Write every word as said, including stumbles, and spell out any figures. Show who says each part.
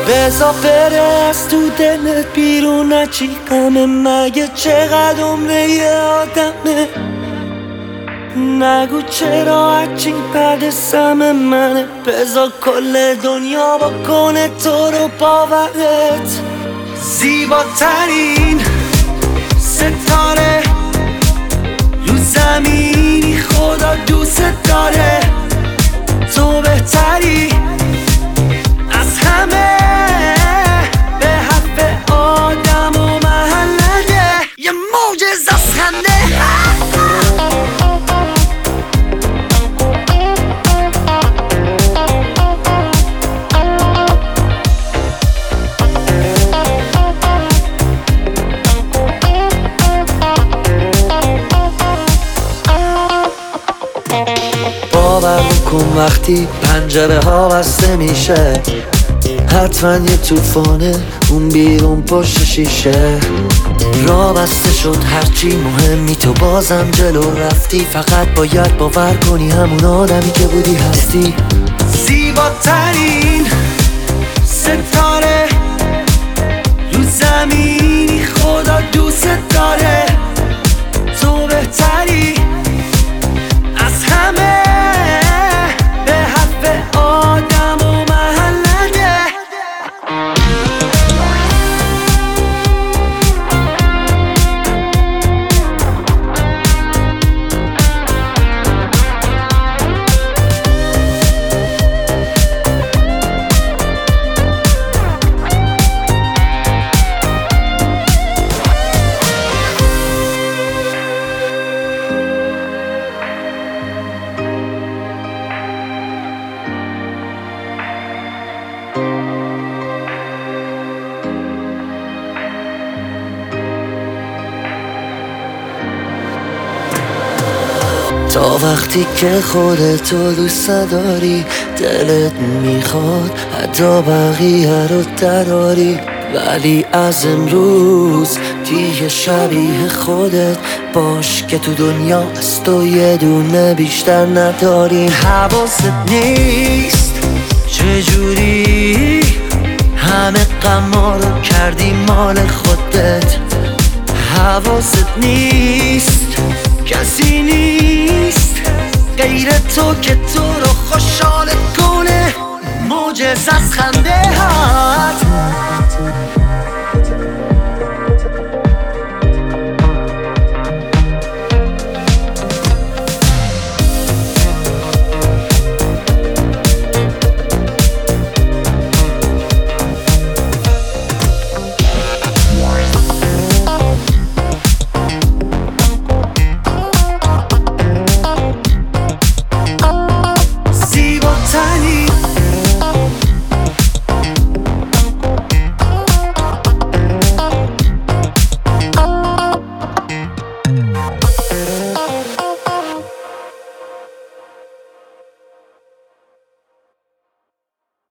Speaker 1: بزا بره از تو دلت بیرون نچی غمه، مگه چقدر عمره یه آدمه. نگو چرا هرچی بعد سم منه، بزا کل دنیا بکنه تو رو باورت. زیباترین ستاره رو زمینی خدا دوست داره، تو بهتری از همه، به حرف آدم و محله یه معجزه از خنده. باور کن وقتی پنجره ها بسته میشه، حتما یه توفانه اون بیرون پشت شیشه. راه بسته شد هرچی مهمی تو بازم جلو رفتی، فقط باید باور کنی همون آدمی که بودی هستی. زیباترین ستاره رو زمینی خدا دوست داره، تو بهتری از همه، به حرف آدم و محله. تا وقتی که خودتو دوست داری، دلت میخواد حتی بقیه رو دراری، ولی از امروز دیگه شبیه خودت باش که تو دنیا از تو یه دونه بیشتر نداری. حواست نیست چجوری همه غما رو کردی مال خودت، حواست نیست کسی نیست غیر تو که تو رو خوشحال کنه. معجزه از خنده ها